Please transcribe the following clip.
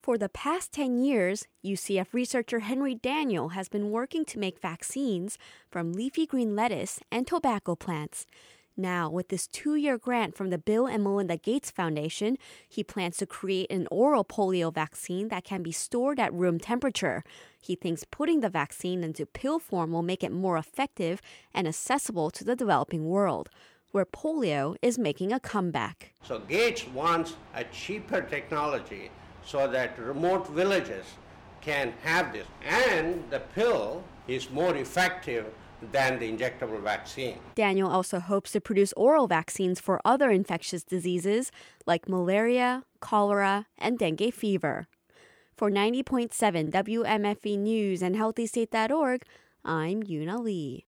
For the past 10 years, UCF researcher Henry Daniel has been working to make vaccines from leafy green lettuce and tobacco plants. Now, with this 2-year grant from the Bill and Melinda Gates Foundation, he plans to create an oral polio vaccine that can be stored at room temperature. He thinks putting the vaccine into pill form will make it more effective and accessible to the developing world, where polio is making a comeback. So Gates wants a cheaper technology so that remote villages can have this. And the pill is more effective than the injectable vaccine. Daniel also hopes to produce oral vaccines for other infectious diseases like malaria, cholera, and dengue fever. For 90.7 WMFE News and HealthyState.org, I'm Yuna Lee.